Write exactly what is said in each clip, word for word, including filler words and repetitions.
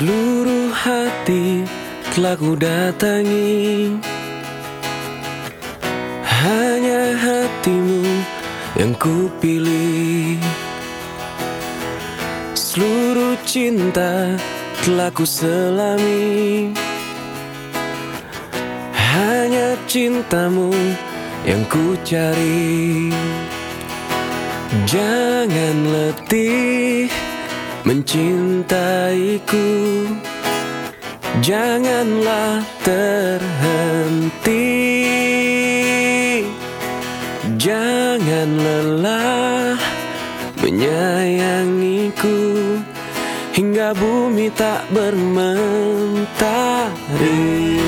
Seluruh hati telah ku datangi, hanya hatimu yang ku pilih. Seluruh cinta telah ku selami, hanya cintamu yang ku cari. Jangan letih mencintaiku, janganlah terhenti, jangan lelah menyayangiku hingga bumi tak bermentari.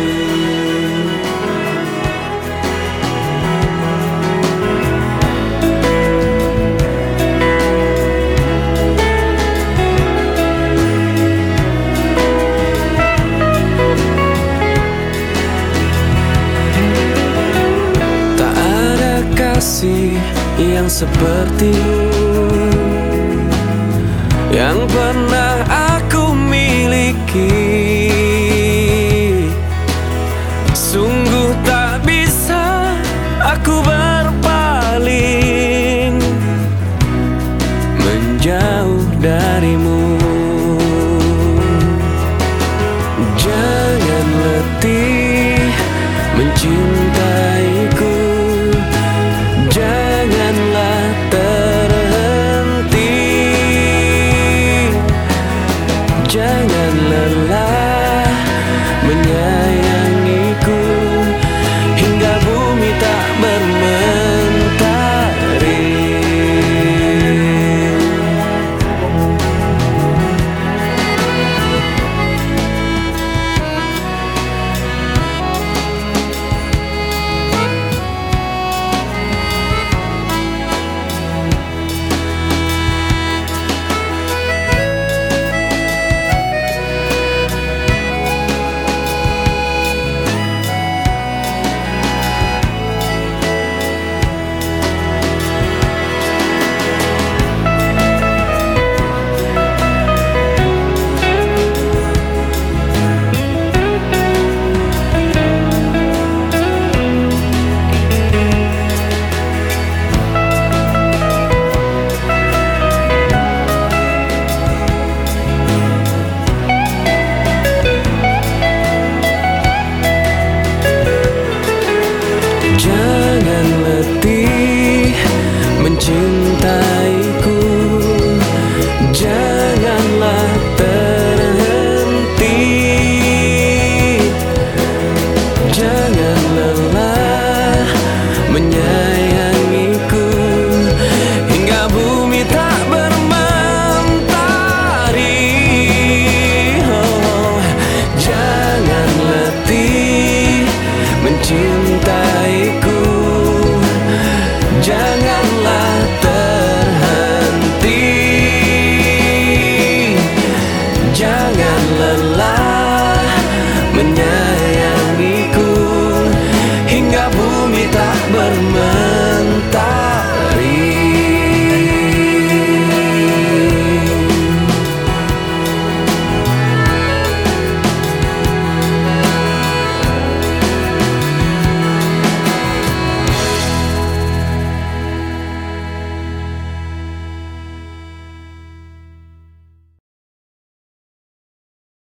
Kasih yang sepertimu yang pernah aku miliki, sungguh tak bisa aku berpaling menjauh darimu.